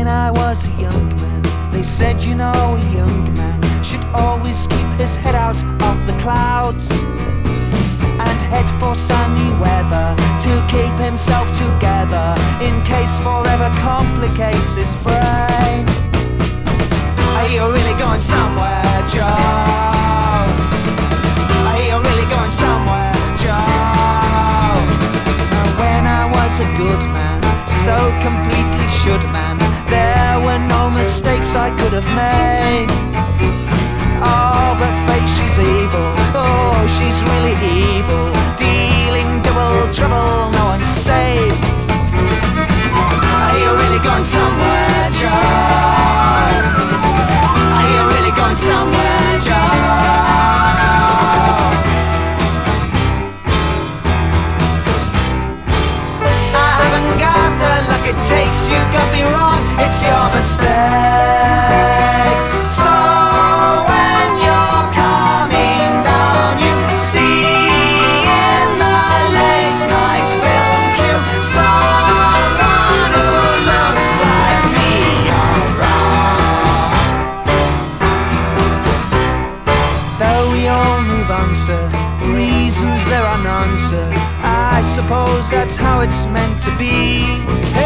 when I was a young man, they said, you know, a young man should always keep his head out of the clouds and head for sunny weather to keep himself together in case forever complicates his brain. Are you really going somewhere, Joe? Are you really going somewhere, Joe? And when I was a good man, so completely should man, there were no mistakes I could have made. Oh, but fate, she's evil. Oh, she's really evil, dealing double trouble, no one's safe. Are you really going somewhere, Joe? Are you really going somewhere, Joe? I haven't got the luck it takes, you got me wrong, it's your mistake. So when you're coming down, you see in the late night film queue someone who looks like me around. Though we all move on, sir, reasons there are none, sir, I suppose that's how it's meant to be.